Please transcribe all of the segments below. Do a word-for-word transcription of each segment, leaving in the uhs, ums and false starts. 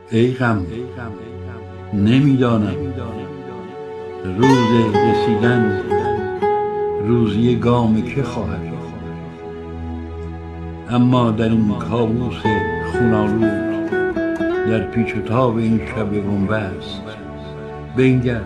ای غم نمیدانم روز رسیدن روزی گام که خواهد، اما در این کابوس خونالود در پیچ و تاب این شب بنبست بنگر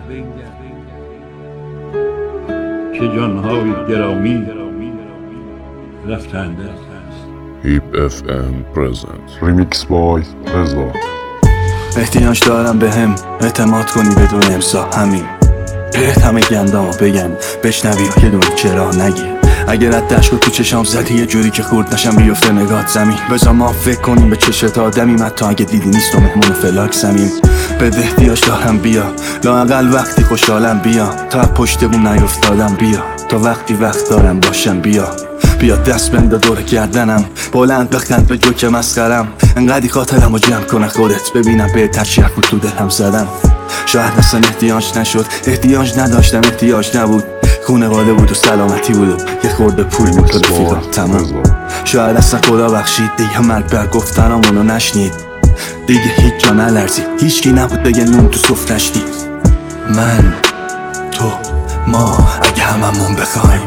که جانهای گرامی رفتند. هیپ اف ام پرزنت ریمیکس بای رضا. احتیاج دارم به هم اعتماد کنی بدون امضا، همین بهت همه گندامو بگم بشنوی و یه دونه چرا نگی. اگر از دشت تو چشام زدی یه جوری که خورد نشم بیفته نگات زمین، بذار ما فکر کنیم به چشت آدمی حتی اگه دیدی نیست و مهمون فلاک زمین. بده احتیاج دارم بیا لااقل وقتی خوشحالم بیا، تا پشت بوم نیفتادم بیا، تا وقتی وقت دارم باشم بیا. بیا دست بنده دور گردنم بلند بخند به جوک مسخرم، انقدی خاطرم رو جمع کنه خودت ببینم بهتر چی حرف تو دلم زدم. شاید اصلا احتیاج نشد، احتیاج نداشتم، احتیاج نبود، خونواده بود و سلامتی بود و یه خورده پول بود و رفیقم تمام. شاید اصلا خدا بخشید دیگه مرگ بر گفتنامونو نشنید، دیگه هیچ جا نلرزید، هیچکی نبود بگه نون تو سفرش دید. من تو ما اگه هممون بخوایم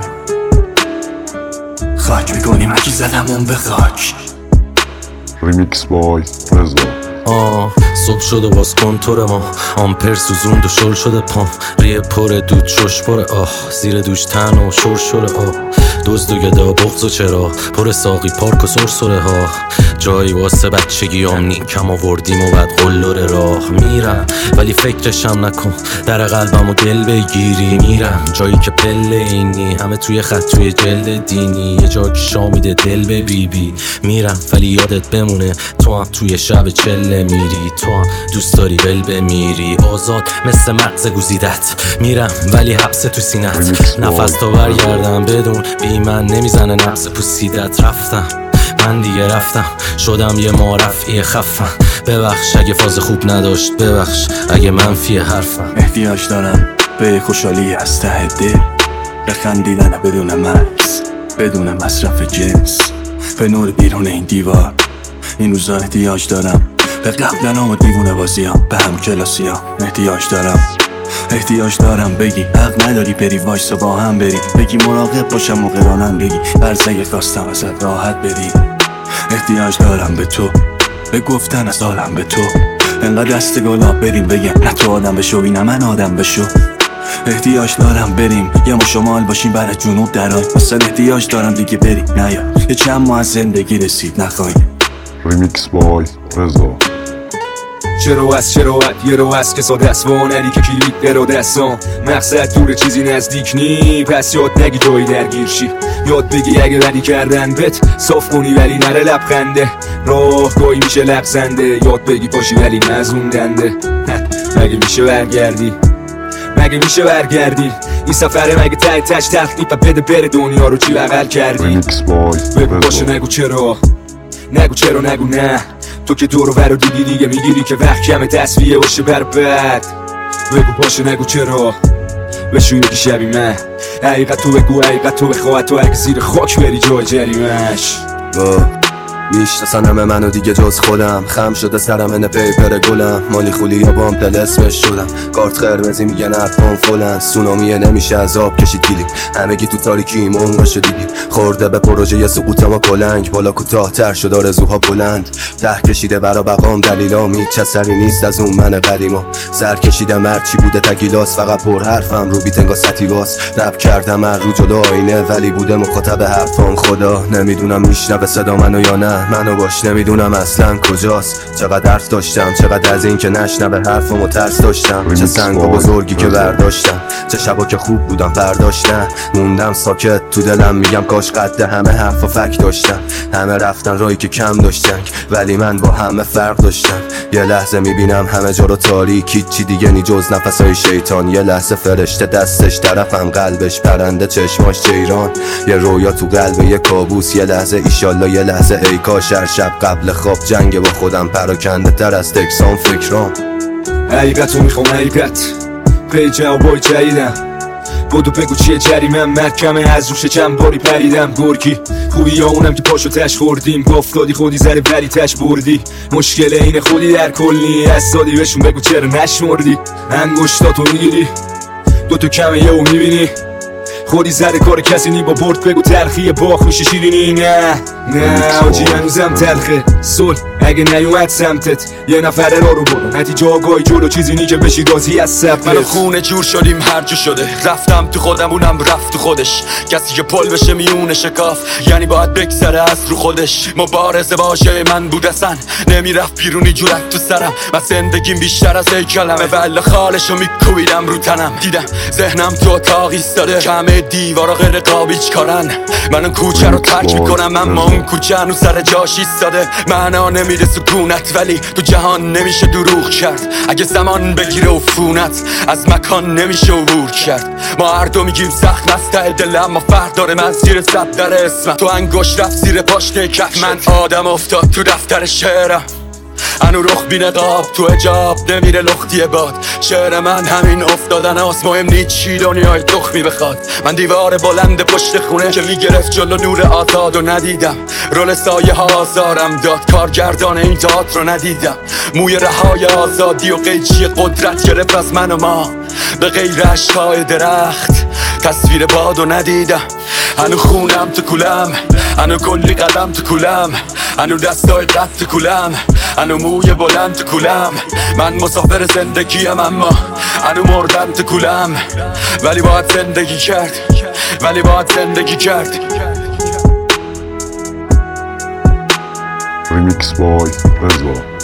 خاک میکنیم اگه زدمون به خاک. ریمیکس بای رضا. آه صبح شده باز کنتور ما، آمپر سوزوند و شل شده پام، ریه پر دود شش پره آه، زیر دوش تن و شور شوره آه، دزد و گدا بغض و چرا پر ساقی پارک و سرسره ها، جایی واسه بچگی آمنی کم آوردیم و بعد قلور راه میرم ولی فکرشم نکن در قلبم و دل بگیری. میرم جایی که پله اینی همه توی خط توی جلد دینی، یه جا که شامیده دل به بی بی. میرم ولی یادت بمونه تو هم توی شب چله میری، تو هم دوست داری ول بمیری آزاد مثل مغز گزیدت. میرم ولی حبس تو سینت، نفس تا برگردم بدون بی من نمیزنه نفس پوسیدت. رفتم من دیگه رفتم شدم یه معرفی خفم، ببخش اگه فاز خوب نداشت، ببخش اگه منفی حرفم. احتیاج دارم به خوشحالی از ته دل، به خندیدن بدون مغز بدون مصرف جنس، به نور بیرون این دیوار این روزا. احتیاج دارم به قبلنام و دیوونه بازیام، به هم کلاسیام. احتیاج دارم احتیاج دارم بگی حق نداری بری وایسا با هم بری، بگی مراقب باشم و قرانم بگی برزه خواستم ازت راحت بدی. احتیاج دارم به تو به گفتن از عالم به تو، انقدر دست گلاب بریم بگم نه تو آدم بشو نه من آدم بشو. احتیاج دارم بریم یه ما شمال باشیم برای جنوب درای، اصلا احتیاج دارم دیگه بری نیا یه چند ماه از زندگی رسید نخواهیم. ریمیکس بای رضا. چرا از چرا یه رو از کسا دست وانری که کلید در دستان، مقصد دور چیزی نزدیک نی، پس یاد نگی جایی درگیر شی، یاد بگی اگه بدی کردن بت صاف کنی ولی نره لبخنده، راه گاهی میشه لبزنده، یاد بگی پاشی ولی نزوندنده. مگه میشه برگردی مگه میشه برگردی این سفره مگه تای تش تخلیب و بده بره دنیا رو چی بغل کردی. ریمیکس بای بگو باشه نگو چرا نگو چرا نگو نه، تو که دورو برو دیدی دیگه میگیری که وقت کمه تصفیه باشه بر بد. بگو باشه نگو چرا بشو یکی شبی من، حقیقت تو بگو حقیقت تو بخواه، تو اگه زیر خاک بری جای جریمش. میشناسن همه منو دیگه جز خودم، خم شده سرم انه پیپر گلم، مالی خولی یا بام دل اسمش شدم، کارت قرمزی میگن حرفان فلن، سونامیه نمیشه از آب کشید گیلیم، همگی تو تاریکی منقاشو دیدیم، خورده به پروژه یه سقوط ما کلنگ، بالا کوتاه تر شد آرزوها بلند، ته کشیده برا بقام دلیلام، هیچ اثری نیست از اون من قدیما، سر کشیده مرد چی بوده تگیلاس، فقط پر حرفم رو بیت انگار ستیواس، رپ کردم من رو جلو آینه ولی بوده مخاطب حرفام، خدا نمیدونم میشنوه صدا منو یا نه، منو باش نمیدونم اصلا کجاست، چقدر حرف داشتم چقدر از این که نشنوه حرفمو ترس داشتم، چه سنگ بزرگی که برداشتم، چه شبا که خوب بودم برداشتم، موندم ساکت تو دلم میگم کاش قد همه حرف و فک داشتم، همه رفتن رایی که کم داشتن ولی من با همه فرق داشتم، یه لحظه میبینم همه جا رو تاریک، چی دیگه نی جز نفسای شیطان، یه لحظه فرشته دستش طرفم قلبش پرنده چشماش چیران، یه رویا تو قلب یه کابوس، یه لحظه ایشالله یه لحظه ای کاش هر شب قبل خواب جنگ با خودم پراکنده تر از تکسان فکرام. حقیقتو میخوام حقیقت پی جوابای جدیدم، بدو بگو چیه جریمم محکمه از روش چند باری پریدم گرگی خوبی یا اونم که پاشو تش خوردیم گفت دادی خودی زره ولی تش بردی مشکل اینه خودی در کلی از سادی بهشون بگو چرا نشمردی انگشتاتو میگیری دوتو کمه یهو میبینی خودی زده کار کسی نی با برد بگو تلخیه باخ میشه شیرینی نه نه آجی هنوزم تلخه صلح اگه نیومد سمتت یه نفر را رو برو نتیجه آگاهی جلو چیزی نی که بشی راضی از سبتت من و خونه جور شدیم هر جو شده رفتم تو خودم اونم رفت تو خودش کسی که پل بشه میونه شکاف یعنی باید بگذره از رو خودش مبارزه باشه من بود اصلا نمیرفت بیرونی جورک تو سرم من زندگیم بیشتر از ای کلمه ولی خالشو میکویدم رو تنم دیدم ذهنم تو اتاق ایستاده همه دیوارا غیر قابیج کارن من اون کوچه رو ترک میکنم اما اون کوچه هنوز سر جاش ایستاده معنا نمیده سکونت ولی تو جهان نمیشه دروغ کرد اگه زمان بگیره عفونت از مکان نمیشه عبور کرد ما هر دو میگیم سخت مسته دل اما فرق داره من زیر صد در اسمم تو انگشت رفت زیر پاشنه کف من آدم افتاد تو دفتر شعرم انو رخ بی نقاب تو حجاب نمیره لختی باد شعر من همین افتادن هاست مهم نیست چی دنیای تخمی بخواد من دیوار بلند پشت خونه که میگرفت جلو نور آزاد و ندیدم رول سایه ها آزارم داد کارگردان این تئاتر رو ندیدم موی رهای آزادی و قیچی قدرت گرفت از من و ما به غیر عشقای درخت تصویر بادو ندیدم هنو خونم تو کولم هنو کلی قدم تو کولم هنو دستای قد تو کولم هنو موی بلند تو کولم من مسافر زندگیم اما هنو مردم تو کولم ولی باید زندگی کرد ولی باید زندگی کرد Remix by Reza.